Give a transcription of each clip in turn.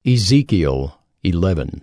Ezekiel 11.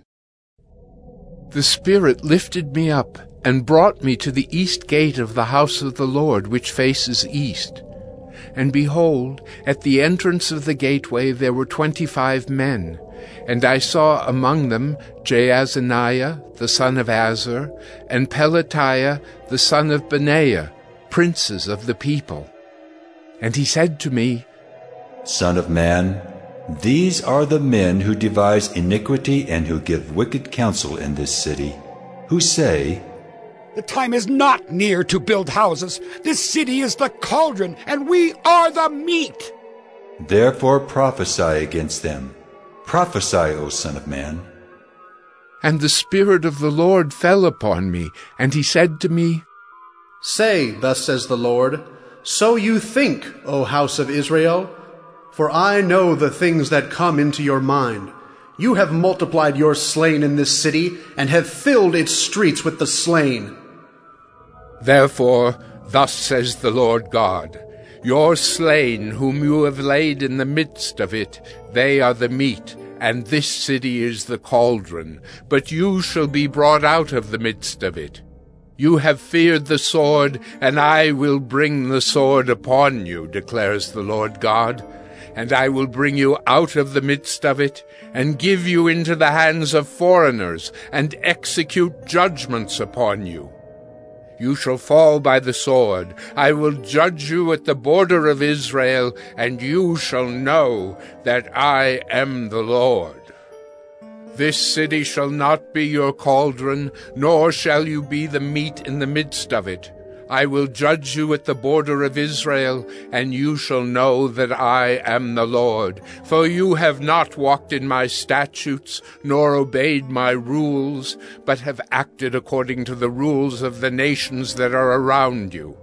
The Spirit lifted me up and brought me to the east gate of the house of the Lord, which faces east. And behold, at the entrance of the gateway there were 25 men, and I saw among them Jaazaniah the son of Azur, and Pelatiah the son of Benaiah, princes of the people. And he said to me, Son of man, these are the men who devise iniquity and who give wicked counsel in this city, who say, The time is not near to build houses. This city is the cauldron, and we are the meat. Therefore prophesy against them. Prophesy, O Son of man. And the Spirit of the Lord fell upon me, and he said to me, Say, thus says the Lord, so you think, O house of Israel, for I know the things that come into your mind. You have multiplied your slain in this city, and have filled its streets with the slain. Therefore, thus says the Lord God, your slain whom you have laid in the midst of it, they are the meat, and this city is the cauldron, but you shall be brought out of the midst of it. You have feared the sword, and I will bring the sword upon you, declares the Lord God. And I will bring you out of the midst of it, and give you into the hands of foreigners, and execute judgments upon you. You shall fall by the sword. I will judge you at the border of Israel, and you shall know that I am the Lord. This city shall not be your cauldron, nor shall you be the meat in the midst of it. I will judge you at the border of Israel, and you shall know that I am the Lord. For you have not walked in my statutes, nor obeyed my rules, but have acted according to the rules of the nations that are around you.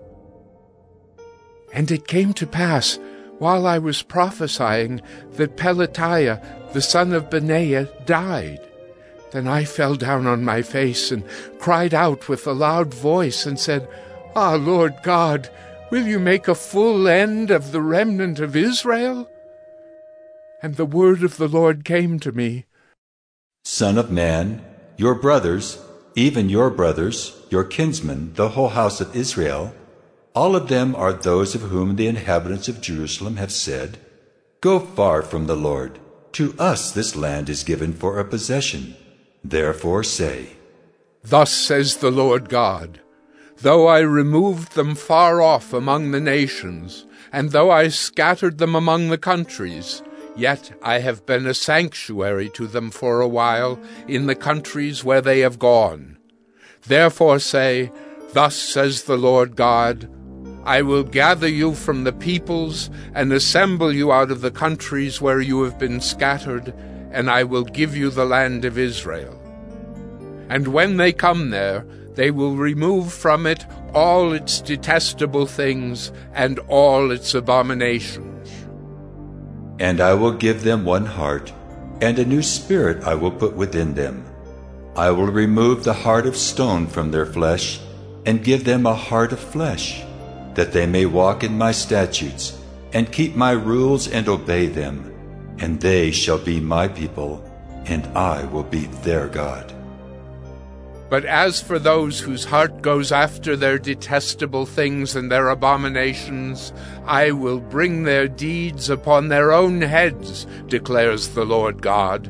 And it came to pass, while I was prophesying, that Pelatiah, the son of Benaiah, died. Then I fell down on my face and cried out with a loud voice and said, Ah, Lord God, will you make a full end of the remnant of Israel? And the word of the Lord came to me. Son of man, your brothers, even your brothers, your kinsmen, the whole house of Israel, all of them are those of whom the inhabitants of Jerusalem have said, Go far from the Lord. To us this land is given for a possession. Therefore say, Thus says the Lord God, Though I removed them far off among the nations, and though I scattered them among the countries, yet I have been a sanctuary to them for a while in the countries where they have gone. Therefore say, Thus says the Lord God, I will gather you from the peoples, and assemble you out of the countries where you have been scattered, and I will give you the land of Israel. And when they come there, they will remove from it all its detestable things and all its abominations. And I will give them one heart, and a new spirit I will put within them. I will remove the heart of stone from their flesh, and give them a heart of flesh, that they may walk in my statutes, and keep my rules and obey them. And they shall be my people, and I will be their God. But as for those whose heart goes after their detestable things and their abominations, I will bring their deeds upon their own heads, declares the Lord God.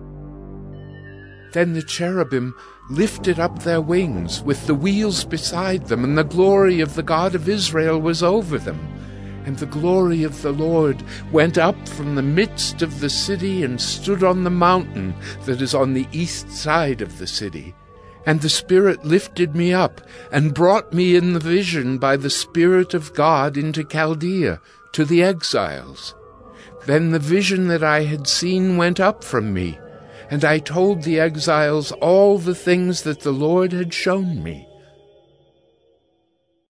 Then the cherubim lifted up their wings, with the wheels beside them, and the glory of the God of Israel was over them. And the glory of the Lord went up from the midst of the city and stood on the mountain that is on the east side of the city. And the Spirit lifted me up and brought me in the vision by the Spirit of God into Chaldea, to the exiles. Then the vision that I had seen went up from me, and I told the exiles all the things that the Lord had shown me.